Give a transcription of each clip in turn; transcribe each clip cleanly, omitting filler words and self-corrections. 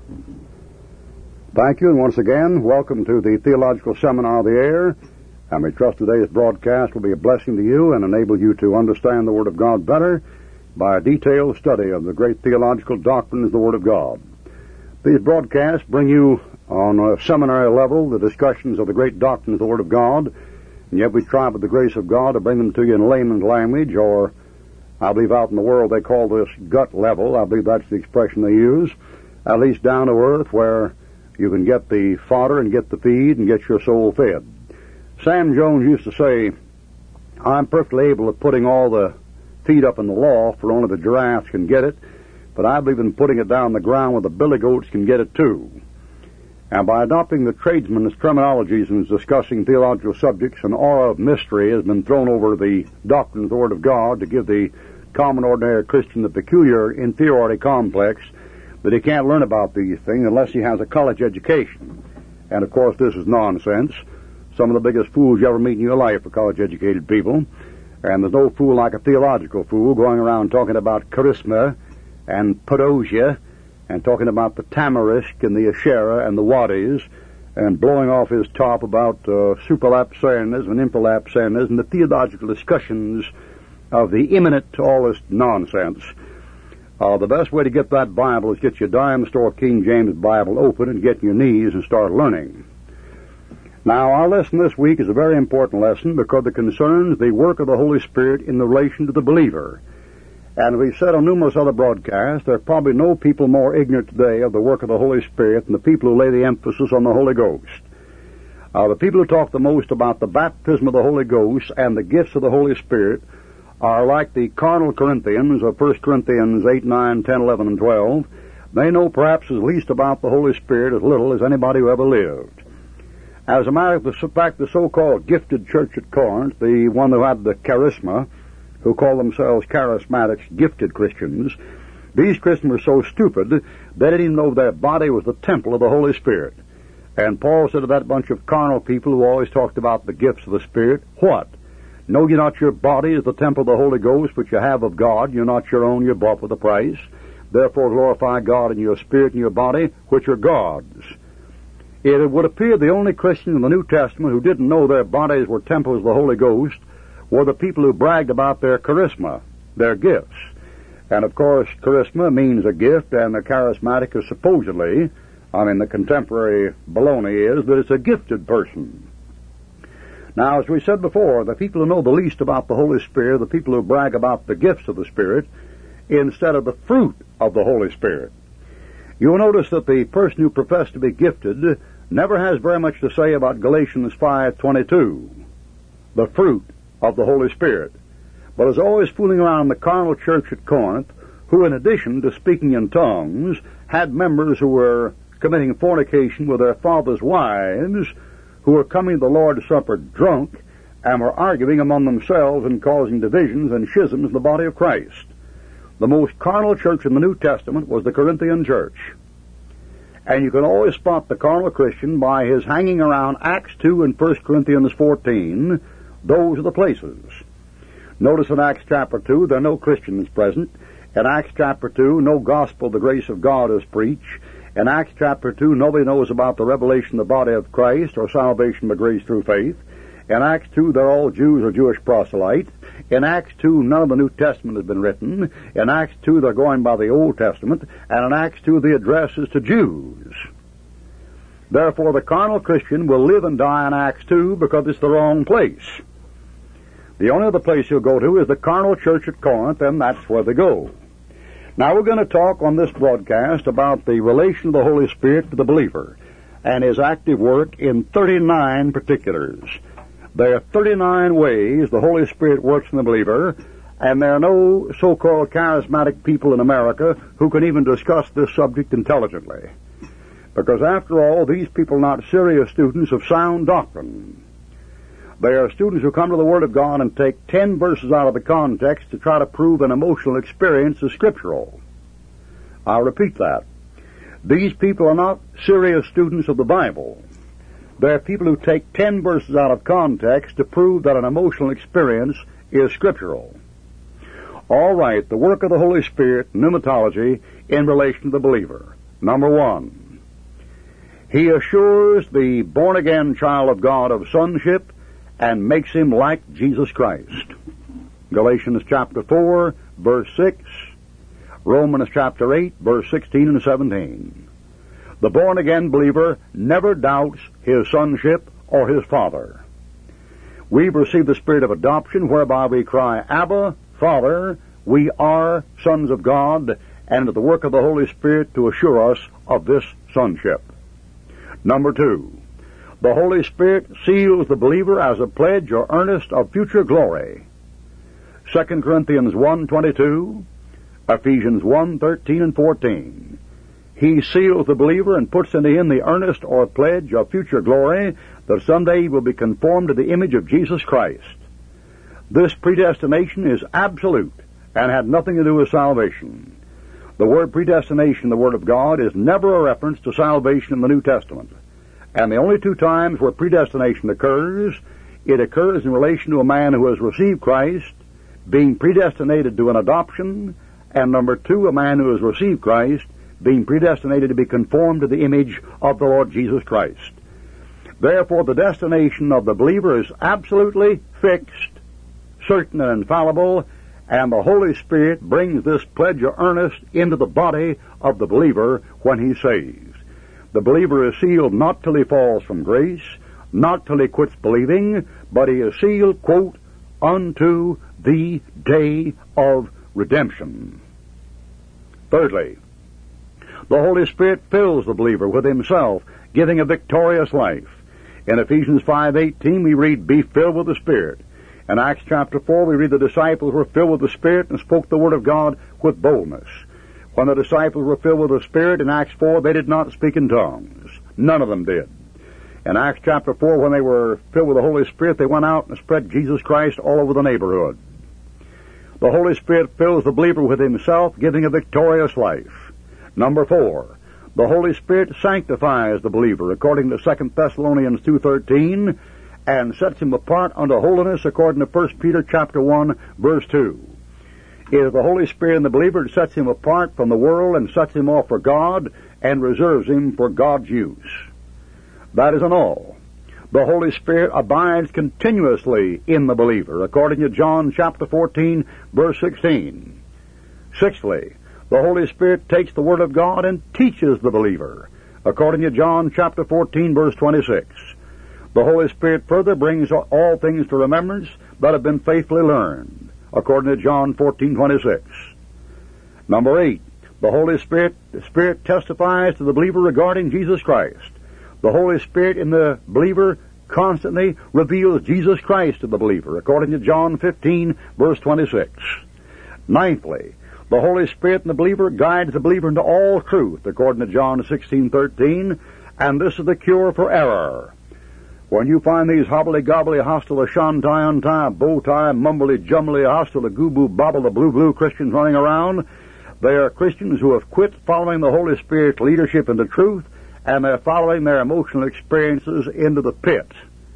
Thank you, and once again, welcome to the Theological Seminar of the Air. And we trust today's broadcast will be a blessing to you and enable you to understand the Word of God better by a detailed study of the great theological doctrines of the Word of God. These broadcasts bring you on a seminary level the discussions of the great doctrines of the Word of God, and yet we try by the grace of God to bring them to you in layman's language, or I believe out in the world they call this gut level. I believe that's the expression they use, at least down to earth, where you can get the fodder and get the feed and get your soul fed. Sam Jones used to say, I'm perfectly able of putting all the feed up in the loft where only the giraffes can get it, but I believe in putting it down the ground where the billy goats can get it too. And by adopting the tradesman's terminologies and discussing theological subjects, an aura of mystery has been thrown over the doctrine of the Word of God to give the common ordinary Christian the peculiar inferiority complex that he can't learn about these things unless he has a college education. And of course this is nonsense. Some of the biggest fools you ever meet in your life are college-educated people. And there's no fool like a theological fool going around talking about charisma and parousia and talking about the tamarisk and the asherah and the wadis and blowing off his top about supralapsarianism and infralapsarianism and the theological discussions of the imminent to all this nonsense. The best way to get that Bible is get your dime store King James Bible open and get on your knees and start learning. Now, our lesson this week is a very important lesson because it concerns the work of the Holy Spirit in the relation to the believer. And we've said on numerous other broadcasts, there are probably no people more ignorant today of the work of the Holy Spirit than the people who lay the emphasis on the Holy Ghost. The people who talk the most about the baptism of the Holy Ghost and the gifts of the Holy Spirit are like the carnal Corinthians of 1 Corinthians 8, 9, 10, 11, and 12. They know perhaps as least about the Holy Spirit as little as anybody who ever lived. As a matter of fact, the so-called gifted church at Corinth, the one who had the charisma, who call themselves charismatics, gifted Christians, these Christians were so stupid they didn't even know their body was the temple of the Holy Spirit. And Paul said to that bunch of carnal people who always talked about the gifts of the Spirit, what? Know ye not your body is the temple of the Holy Ghost, which you have of God? You're not your own, you're bought with a price. Therefore glorify God in your spirit and your body, which are God's. It would appear the only Christians in the New Testament who didn't know their bodies were temples of the Holy Ghost were the people who bragged about their charisma, their gifts. And of course, charisma means a gift, and the charismatic is supposedly, the contemporary baloney is that it's a gifted person. Now, as we said before, the people who know the least about the Holy Spirit, the people who brag about the gifts of the Spirit, instead of the fruit of the Holy Spirit. You'll notice that the person who professes to be gifted never has very much to say about Galatians 5:22, the fruit of the Holy Spirit, but is always fooling around in the carnal church at Corinth, who in addition to speaking in tongues, had members who were committing fornication with their fathers' wives, who were coming to the Lord's Supper drunk, and were arguing among themselves and causing divisions and schisms in the body of Christ. The most carnal church in the New Testament was the Corinthian church. And you can always spot the carnal Christian by his hanging around Acts 2 and 1 Corinthians 14. Those are the places. Notice in Acts chapter 2, there are no Christians present. In Acts chapter 2, no gospel of the grace of God is preached. In Acts chapter 2, nobody knows about the revelation of the body of Christ or salvation by grace through faith. In Acts 2, they're all Jews or Jewish proselytes. In Acts 2, none of the New Testament has been written. In Acts 2, they're going by the Old Testament. And in Acts 2, the address is to Jews. Therefore, the carnal Christian will live and die in Acts 2 because it's the wrong place. The only other place you'll go to is the carnal church at Corinth, and that's where they go. Now, we're going to talk on this broadcast about the relation of the Holy Spirit to the believer and his active work in 39 particulars. There are 39 ways the Holy Spirit works in the believer, and there are no so-called charismatic people in America who can even discuss this subject intelligently. Because after all, these people are not serious students of sound doctrine. They are students who come to the Word of God and take 10 verses out of the context to try to prove an emotional experience is scriptural. I'll repeat that. These people are not serious students of the Bible. They're people who take 10 verses out of context to prove that an emotional experience is scriptural. All right, the work of the Holy Spirit, pneumatology, in relation to the believer. Number one, he assures the born-again child of God of sonship and makes him like Jesus Christ. Galatians chapter 4, verse 6, Romans chapter 8, verse 16 and 17. The born-again believer never doubts his sonship or his father. We've received the spirit of adoption, whereby we cry, Abba, Father. We are sons of God, and the work of the Holy Spirit to assure us of this sonship. Number two, the Holy Spirit seals the believer as a pledge or earnest of future glory. 2 Corinthians 1:22, Ephesians 1:13 and 14. He seals the believer and puts into him the earnest or pledge of future glory, that someday he will be conformed to the image of Jesus Christ. This predestination is absolute and had nothing to do with salvation. The word predestination, the Word of God, is never a reference to salvation in the New Testament. And the only two times where predestination occurs, it occurs in relation to a man who has received Christ, being predestinated to an adoption, and number two, a man who has received Christ, being predestinated to be conformed to the image of the Lord Jesus Christ. Therefore, the destination of the believer is absolutely fixed, certain and infallible, and the Holy Spirit brings this pledge of earnest into the body of the believer when he saves. The believer is sealed not till he falls from grace, not till he quits believing, but he is sealed, quote, unto the day of redemption. Thirdly, the Holy Spirit fills the believer with himself, giving a victorious life. In Ephesians 5:18 we read, be filled with the Spirit. In Acts chapter 4 we read the disciples were filled with the Spirit and spoke the Word of God with boldness. When the disciples were filled with the Spirit in Acts 4, they did not speak in tongues. None of them did. In Acts chapter 4, when they were filled with the Holy Spirit, they went out and spread Jesus Christ all over the neighborhood. The Holy Spirit fills the believer with himself, giving a victorious life. Number 4, the Holy Spirit sanctifies the believer, according to 2 Thessalonians 2:13, and sets him apart unto holiness, according to 1 Peter chapter 1, verse 2. It is the Holy Spirit in the believer that sets him apart from the world and sets him off for God and reserves him for God's use. That isn't all. The Holy Spirit abides continuously in the believer, according to John chapter 14, verse 16. Sixthly, the Holy Spirit takes the Word of God and teaches the believer, according to John chapter 14, verse 26. The Holy Spirit further brings all things to remembrance that have been faithfully learned, according to John 14:26. Number 8, the Holy Spirit testifies to the believer regarding Jesus Christ. The Holy Spirit in the believer constantly reveals Jesus Christ to the believer, according to John 15, verse 26. Ninthly, the Holy Spirit in the believer guides the believer into all truth, according to John 16:13, and this is the cure for error. When you find these hobbly-gobbly, hostile, shantai-untie, bow-tie, mumbly-jumbly, hostile, goo-boo-bobble, the blue-blue Christians running around, they are Christians who have quit following the Holy Spirit's leadership into truth, and they're following their emotional experiences into the pit.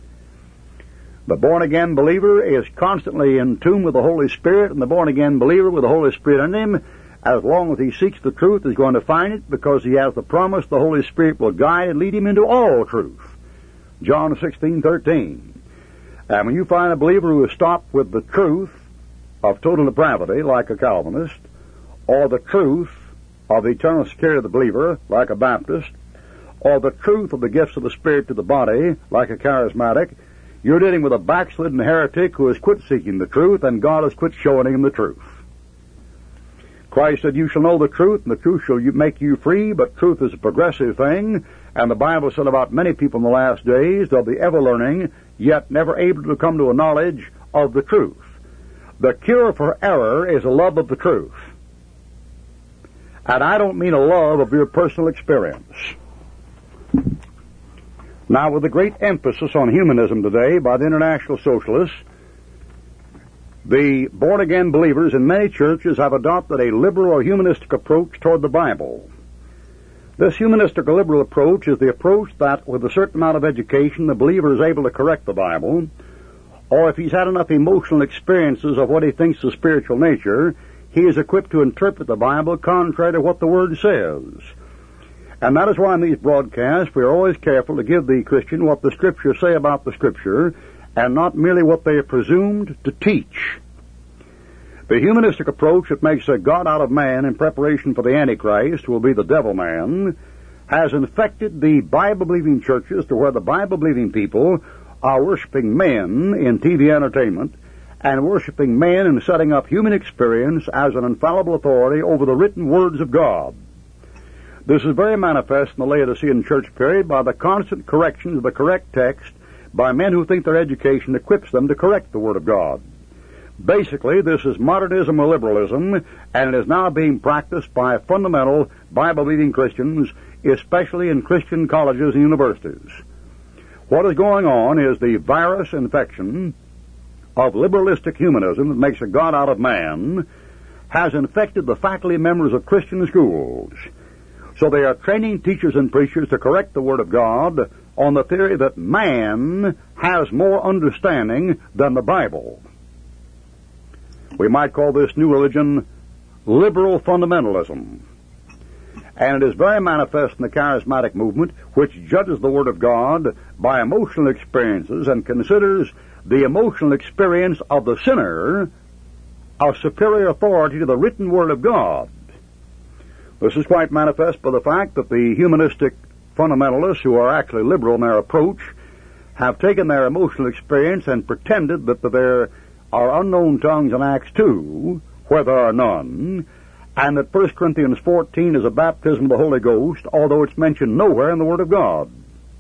The born-again believer is constantly in tune with the Holy Spirit, and the born-again believer with the Holy Spirit in him, as long as he seeks the truth, is going to find it, because he has the promise the Holy Spirit will guide and lead him into all truth. John 16:13. And when you find a believer who has stopped with the truth of total depravity, like a Calvinist, or the truth of the eternal security of the believer, like a Baptist, or the truth of the gifts of the Spirit to the body, like a charismatic, you're dealing with a backslidden heretic who has quit seeking the truth, and God has quit showing him the truth. Christ said, you shall know the truth, and the truth shall make you free, but truth is a progressive thing, and the Bible said about many people in the last days, they'll be ever learning, yet never able to come to a knowledge of the truth. The cure for error is a love of the truth. And I don't mean a love of your personal experience. Now, with the great emphasis on humanism today by the international socialists, the born-again believers in many churches have adopted a liberal or humanistic approach toward the Bible. This humanistic or liberal approach is the approach that, with a certain amount of education, the believer is able to correct the Bible, or if he's had enough emotional experiences of what he thinks is spiritual nature, he is equipped to interpret the Bible contrary to what the Word says. And that is why in these broadcasts we are always careful to give the Christian what the Scriptures say about the Scripture, and not merely what they are presumed to teach. The humanistic approach that makes a God out of man in preparation for the Antichrist, who will be the devil man, has infected the Bible-believing churches to where the Bible-believing people are worshiping men in TV entertainment and worshiping men in setting up human experience as an infallible authority over the written words of God. This is very manifest in the Laodicean church period by the constant corrections of the correct text by men who think their education equips them to correct the Word of God. Basically, this is modernism or liberalism, and it is now being practiced by fundamental Bible-believing Christians, especially in Christian colleges and universities. What is going on is the virus infection of liberalistic humanism that makes a God out of man has infected the faculty members of Christian schools. So they are training teachers and preachers to correct the Word of God on the theory that man has more understanding than the Bible. We might call this new religion liberal fundamentalism. And it is very manifest in the charismatic movement, which judges the Word of God by emotional experiences and considers the emotional experience of the sinner of superior authority to the written Word of God. This is quite manifest by the fact that the humanistic fundamentalists, who are actually liberal in their approach, have taken their emotional experience and pretended that there are unknown tongues in Acts 2, where there are none, and that 1 Corinthians 14 is a baptism of the Holy Ghost, although it's mentioned nowhere in the Word of God.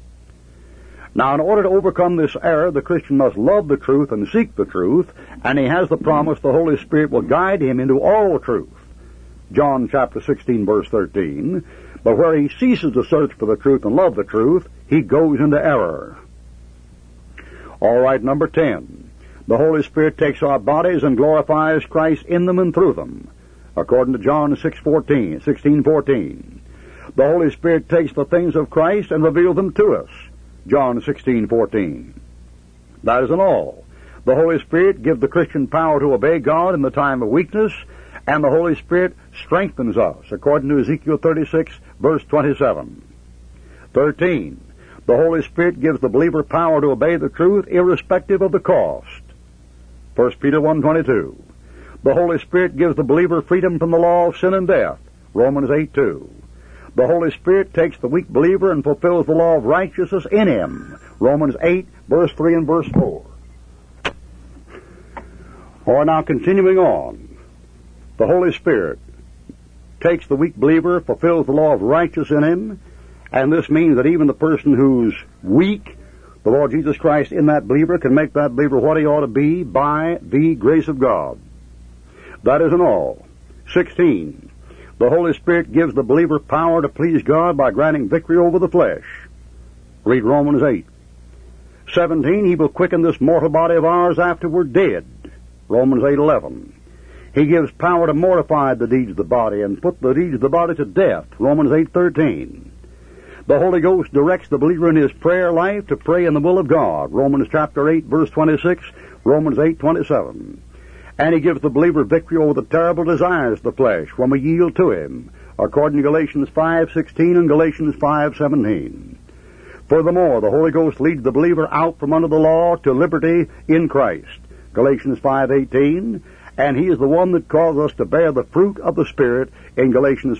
Now, in order to overcome this error, the Christian must love the truth and seek the truth, and he has the promise the Holy Spirit will guide him into all truth. John chapter 16, verse 13. But where he ceases to search for the truth and love the truth, he goes into error. All right, number 10. The Holy Spirit takes our bodies and glorifies Christ in them and through them, according to John 16:14. The Holy Spirit takes the things of Christ and reveals them to us, John 16:14. That isn't all. The Holy Spirit gives the Christian power to obey God in the time of weakness, and the Holy Spirit strengthens us, according to Ezekiel 36, verse 27. 13. The Holy Spirit gives the believer power to obey the truth irrespective of the cost, 1 Peter 1:22. The Holy Spirit gives the believer freedom from the law of sin and death, Romans 8:2. The Holy Spirit takes the weak believer and fulfills the law of righteousness in him, Romans 8, verse 3 and verse 4. Or now continuing on, the Holy Spirit takes the weak believer, fulfills the law of righteousness in him, and this means that even the person who's weak, the Lord Jesus Christ in that believer can make that believer what he ought to be by the grace of God. That isn't all. 16. The Holy Spirit gives the believer power to please God by granting victory over the flesh. Read Romans 8. 17. He will quicken this mortal body of ours after we're dead. Romans 8:11. He gives power to mortify the deeds of the body and put the deeds of the body to death. Romans 8:13. The Holy Ghost directs the believer in his prayer life to pray in the will of God. Romans chapter 8, verse 26, Romans 8:27. And he gives the believer victory over the terrible desires of the flesh when we yield to him, according to Galatians 5:16 and Galatians 5:17. Furthermore, the Holy Ghost leads the believer out from under the law to liberty in Christ, Galatians 5:18, and he is the one that causes us to bear the fruit of the Spirit in Galatians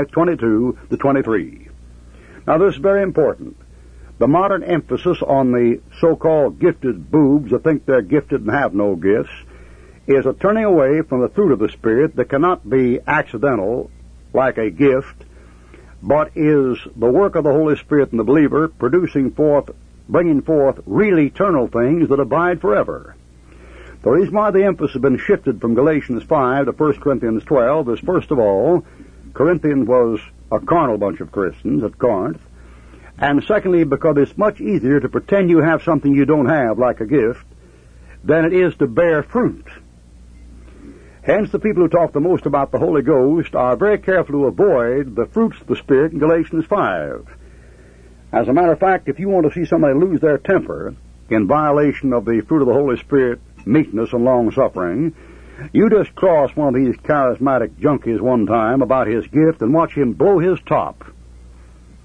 5:22-23. Now this is very important. The modern emphasis on the so-called gifted boobs that think they're gifted and have no gifts is a turning away from the fruit of the Spirit that cannot be accidental like a gift, but is the work of the Holy Spirit in the believer bringing forth real eternal things that abide forever. The reason why the emphasis has been shifted from Galatians 5 to 1 Corinthians 12 is, first of all, Corinthians was a carnal bunch of Christians at Corinth, and secondly, because it's much easier to pretend you have something you don't have, like a gift, than it is to bear fruit. Hence, the people who talk the most about the Holy Ghost are very careful to avoid the fruits of the Spirit in Galatians 5. As a matter of fact, if you want to see somebody lose their temper in violation of the fruit of the Holy Spirit, meekness and long-suffering, you just cross one of these charismatic junkies one time about his gift and watch him blow his top.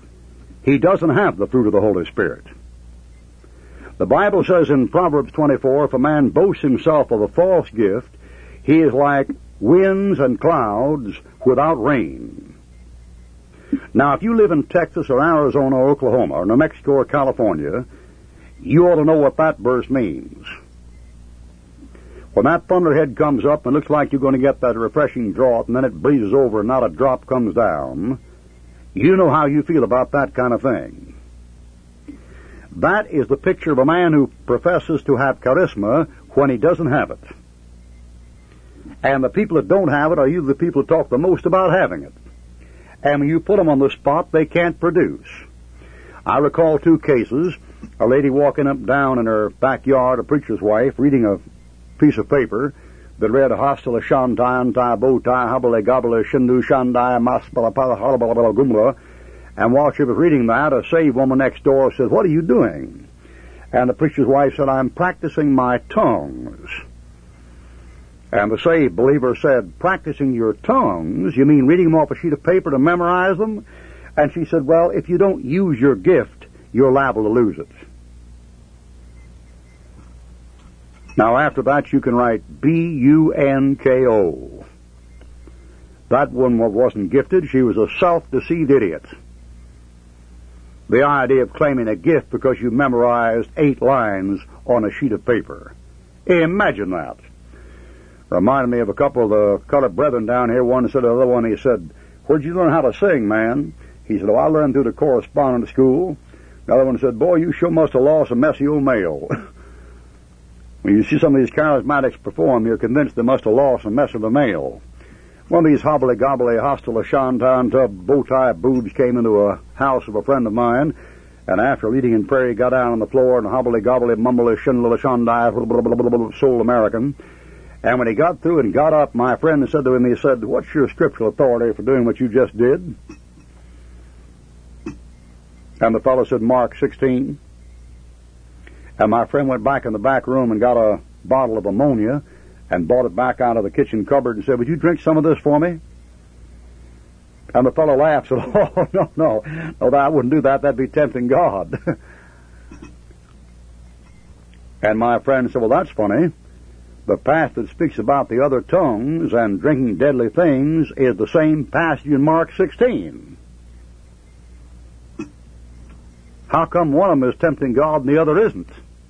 he doesn't have the fruit of the Holy Spirit. The Bible says in Proverbs 24, if a man boasts himself of a false gift, he is like winds and clouds without rain. Now, if you live in Texas or Arizona or Oklahoma or New Mexico or California, you ought to know what that verse means. When that thunderhead comes up and looks like you're going to get that refreshing draught and then it breezes over and not a drop comes down, you know how you feel about that kind of thing. That is the picture of a man who professes to have charisma when he doesn't have it. And the people that don't have it are usually the people who talk the most about having it. And when you put them on the spot, they can't produce. I recall 2 cases, a lady walking up and down in her backyard, a preacher's wife, reading a piece of paper that read hostile shantai anti bow tie hubble gobble shindu shandai maspala gumla. And while she was reading that, a saved woman next door said, "What are you doing?" And the preacher's wife said, "I'm practicing my tongues." And the saved believer said, "Practicing your tongues? You mean reading them off a sheet of paper to memorize them?" And she said, "Well, if you don't use your gift, you're liable to lose it." Now, after that, you can write B-U-N-K-O. That one wasn't gifted. She was a self-deceived idiot. The idea of claiming a gift because you memorized 8 lines on a sheet of paper. Imagine that. Reminded me of a couple of the colored brethren down here. One said to the other one, he said, "Where'd you learn how to sing, man?" He said, "Oh, I learned through the correspondence school." The other one said, "Boy, you sure must have lost a messy old mail." When you see some of these charismatics perform, you're convinced they must have lost a mess of the mail. One of these hobbly-gobbly, hostile shantan tub bow-tie boobs came into a house of a friend of mine, and after leading in prayer, he got down on the floor and hobbly-gobbly, mumbly, shinla, shandai, soul American. And when he got through and got up, my friend said to him, he said, "What's your scriptural authority for doing what you just did?" And the fellow said, "Mark 16. And my friend went back in the back room and got a bottle of ammonia and brought it back out of the kitchen cupboard and said, "Would you drink some of this for me?" And the fellow laughed and said, "Oh, no, I wouldn't do that. That'd be tempting God." And my friend said, "Well, that's funny. The passage that speaks about the other tongues and drinking deadly things is the same passage in Mark 16. How come one of them is tempting God and the other isn't?"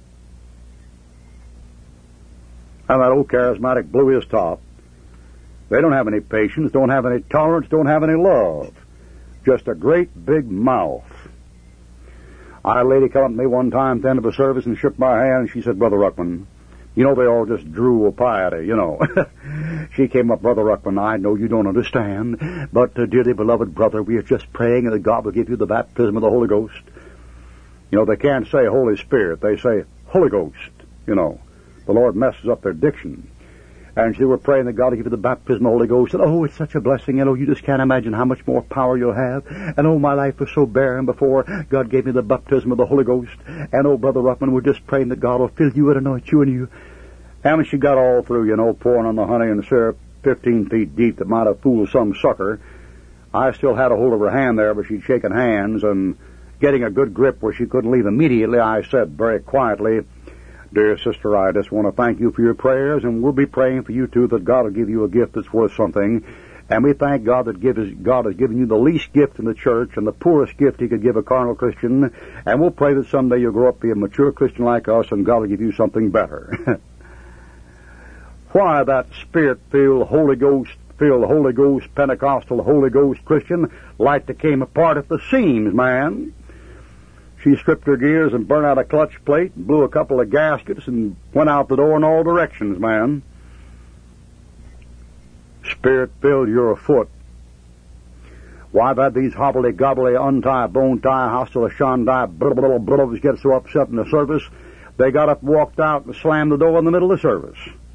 And that old charismatic blew his top. They don't have any patience, don't have any tolerance, don't have any love. Just a great big mouth. I had a lady come up to me one time at the end of a service and shook my hand, and she said, "Brother Ruckman, you know they all just drool of piety, you know." She came up, "Brother Ruckman, I know you don't understand, but dearly beloved brother, we are just praying that God will give you the baptism of the Holy Ghost." You know, they can't say Holy Spirit, they say Holy Ghost, you know. The Lord messes up their diction. And she were praying that God will give you the baptism of the Holy Ghost. And, "Oh, it's such a blessing. You know, you just can't imagine how much more power you'll have. And, oh, my life was so barren before God gave me the baptism of the Holy Ghost. And, oh, Brother Ruckman, we're just praying that God will fill you and anoint you and you." And when she got all through, you know, pouring on the honey and syrup 15 feet deep that might have fooled some sucker, I still had a hold of her hand there, but she'd shaken hands, and getting a good grip where she couldn't leave immediately, I said very quietly, "Dear sister, I just want to thank you for your prayers, and we'll be praying for you too that God will give you a gift that's worth something. And we thank God that God has given you the least gift in the church and the poorest gift He could give a carnal Christian. And we'll pray that someday you'll grow up to be a mature Christian like us, and God will give you something better." Why, that Spirit-filled, Holy Ghost, Pentecostal, Holy Ghost Christian like to came apart at the seams, man. She stripped her gears and burned out a clutch plate and blew a couple of gaskets and went out the door in all directions, man. Spirit-filled, you're afoot. Why, I've had these hobbly-gobbly, untie, bone-tie, hostile, shandai, brothers get so upset in the service, they got up, walked out, and slammed the door in the middle of the service.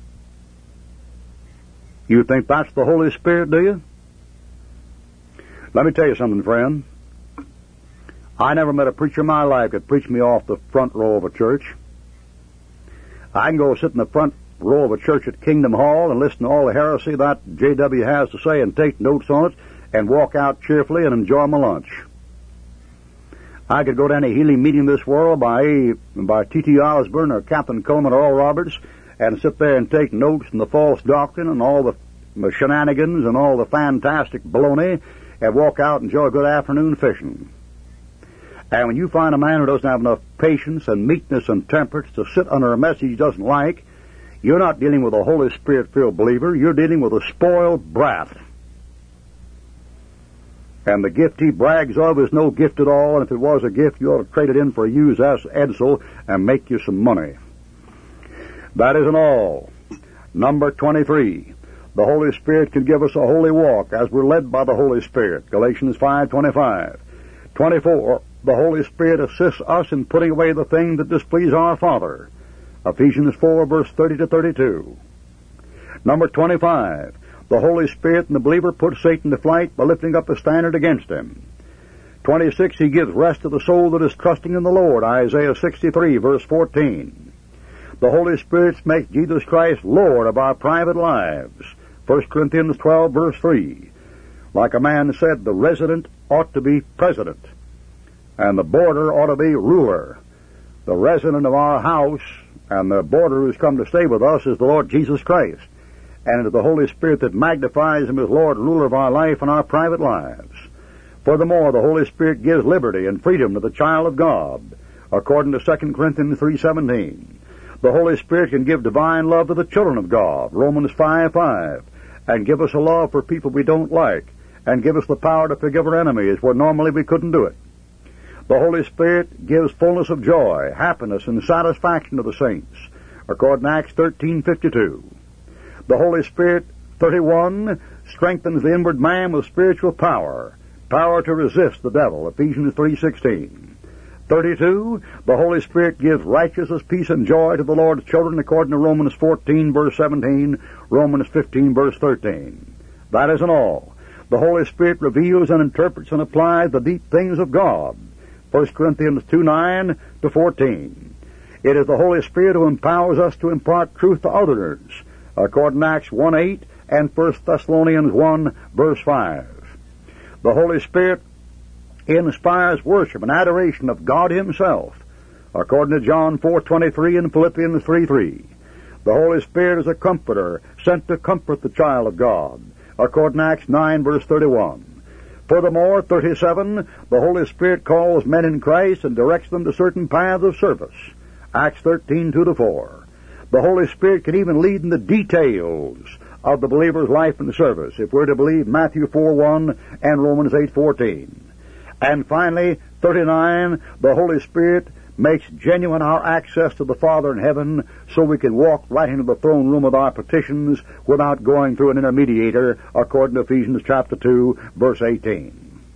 You think that's the Holy Spirit, do you? Let me tell you something, friend. I never met a preacher in my life that preached me off the front row of a church. I can go sit in the front row of a church at Kingdom Hall and listen to all the heresy that J.W. has to say and take notes on it and walk out cheerfully and enjoy my lunch. I could go to any healing meeting in this world by T.T. Osborne or Captain Coleman or Oral Roberts and sit there and take notes on the false doctrine and all the shenanigans and all the fantastic baloney and walk out and enjoy a good afternoon fishing. And when you find a man who doesn't have enough patience and meekness and temperance to sit under a message he doesn't like, you're not dealing with a Holy Spirit-filled believer. You're dealing with a spoiled brat. And the gift he brags of is no gift at all, and if it was a gift, you ought to trade it in for a used Edsel and make you some money. That isn't all. Number 23. The Holy Spirit can give us a holy walk as we're led by the Holy Spirit. Galatians 5:25. 24. The Holy Spirit assists us in putting away the things that displease our Father. Ephesians 4, verse 30 to 32. Number 25. The Holy Spirit in the believer puts Satan to flight by lifting up a standard against him. 26. He gives rest to the soul that is trusting in the Lord. Isaiah 63, verse 14. The Holy Spirit makes Jesus Christ Lord of our private lives. 1 Corinthians 12, verse 3. Like a man said, the resident ought to be president, and the boarder ought to be ruler. The resident of our house and the boarder who's come to stay with us is the Lord Jesus Christ. And it is the Holy Spirit that magnifies him as Lord and ruler of our life and our private lives. Furthermore, the Holy Spirit gives liberty and freedom to the child of God, according to 2 Corinthians 3:17. The Holy Spirit can give divine love to the children of God, Romans 5:5, and give us a love for people we don't like, and give us the power to forgive our enemies where normally we couldn't do it. The Holy Spirit gives fullness of joy, happiness, and satisfaction to the saints, according to Acts 13:52. The Holy Spirit, 31, strengthens the inward man with spiritual power to resist the devil, Ephesians 3:16. 32, the Holy Spirit gives righteousness, peace, and joy to the Lord's children, according to Romans 14, verse 17, Romans 15, verse 13. That isn't all. The Holy Spirit reveals and interprets and applies the deep things of God, 1 Corinthians 2:9 to 14. It is the Holy Spirit who empowers us to impart truth to others, according to Acts 1:8 and 1 Thessalonians 1, verse 5. The Holy Spirit inspires worship and adoration of God Himself, according to John 4:23 and Philippians 3:3. The Holy Spirit is a comforter sent to comfort the child of God, according to Acts 9, verse 31. Furthermore, 37, the Holy Spirit calls men in Christ and directs them to certain paths of service, Acts 13:2 to 4. The Holy Spirit can even lead in the details of the believer's life and service, if we're to believe Matthew 4:1 and Romans 8:14. And finally, 39, the Holy Spirit makes genuine our access to the Father in heaven so we can walk right into the throne room with our petitions without going through an intermediator, according to Ephesians chapter 2, verse 18.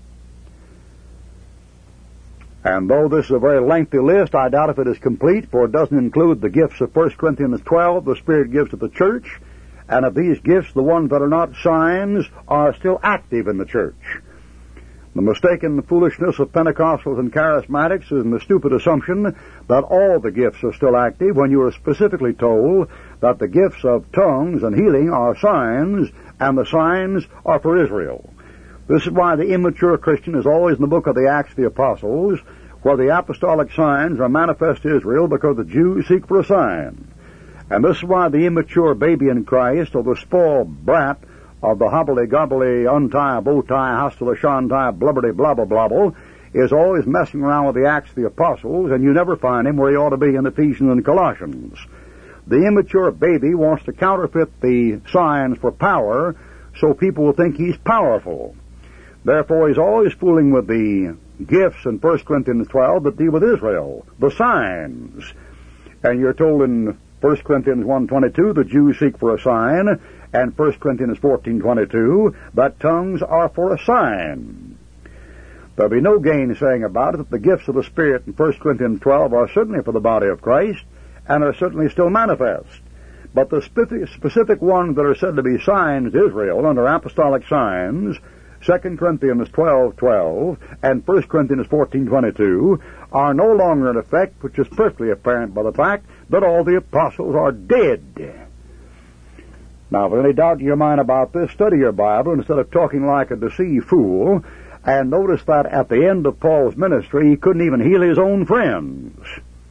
And though this is a very lengthy list, I doubt if it is complete, for it doesn't include the gifts of 1 Corinthians 12 the Spirit gives to the church, and of these gifts, the ones that are not signs are still active in the church. The mistaken foolishness of Pentecostals and Charismatics is the stupid assumption that all the gifts are still active when you are specifically told that the gifts of tongues and healing are signs, and the signs are for Israel. This is why the immature Christian is always in the book of the Acts of the Apostles, where the apostolic signs are manifest to Israel because the Jews seek for a sign. And this is why the immature baby in Christ, or the spoiled brat of the hobbly-gobbly, untie, bow-tie, hostile, shantai, blubberdy, blabble-blobble, is always messing around with the Acts of the Apostles, and you never find him where he ought to be in Ephesians and Colossians. The immature baby wants to counterfeit the signs for power so people will think he's powerful. Therefore, he's always fooling with the gifts in 1 Corinthians 12 that deal with Israel, the signs. And you're told in 1 Corinthians 1:22 the Jews seek for a sign, and 1 Corinthians 14:22 that tongues are for a sign. There'll be no gainsaying about it that the gifts of the Spirit in 1 Corinthians 12 are certainly for the body of Christ, and are certainly still manifest. But the specific ones that are said to be signs to Israel under apostolic signs, 2 Corinthians 12:12 and 1 Corinthians 14:22, are no longer in effect, which is perfectly apparent by the fact that all the apostles are dead. Now, if there's any doubt in your mind about this, study your Bible instead of talking like a deceived fool, And notice that at the end of Paul's ministry, he couldn't even heal his own friends.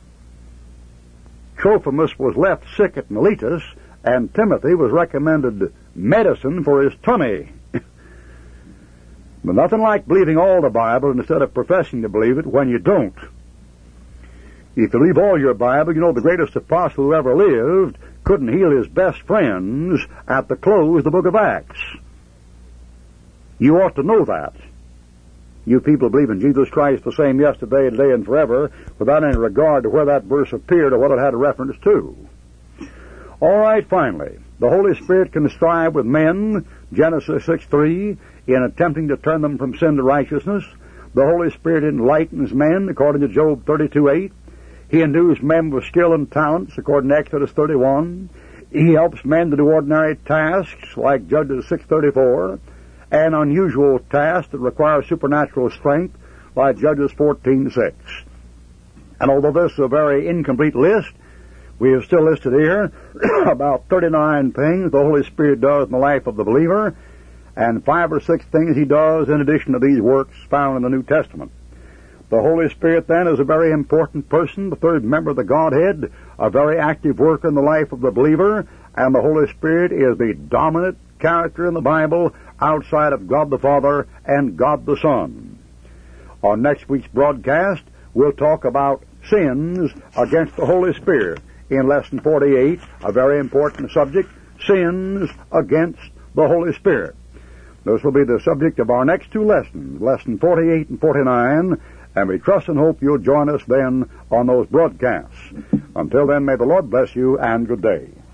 Trophimus was left sick at Miletus, and Timothy was recommended medicine for his tummy. But nothing like believing all the Bible instead of professing to believe it when you don't. If you believe all your Bible, you know the greatest apostle who ever lived couldn't heal his best friends at the close of the book of Acts. You ought to know that. You people believe in Jesus Christ the same yesterday, today, and forever, without any regard to where that verse appeared or what it had a reference to. All right, finally, the Holy Spirit can strive with men, Genesis 6:3, in attempting to turn them from sin to righteousness. The Holy Spirit enlightens men, according to Job 32:8. He endues men with skill and talents, according to Exodus 31. He helps men to do ordinary tasks, like Judges 6:34, and unusual tasks that require supernatural strength, like Judges 14:6. And although this is a very incomplete list, we have still listed here about 39 things the Holy Spirit does in the life of the believer, and 5 or 6 things he does in addition to these works found in the New Testament. The Holy Spirit, then, is a very important person, the third member of the Godhead, a very active worker in the life of the believer, and the Holy Spirit is the dominant character in the Bible outside of God the Father and God the Son. On next week's broadcast, we'll talk about sins against the Holy Spirit. In Lesson 48, a very important subject, sins against the Holy Spirit. This will be the subject of our next 2 lessons, Lesson 48 and 49, and we trust and hope you'll join us then on those broadcasts. Until then, may the Lord bless you, and good day.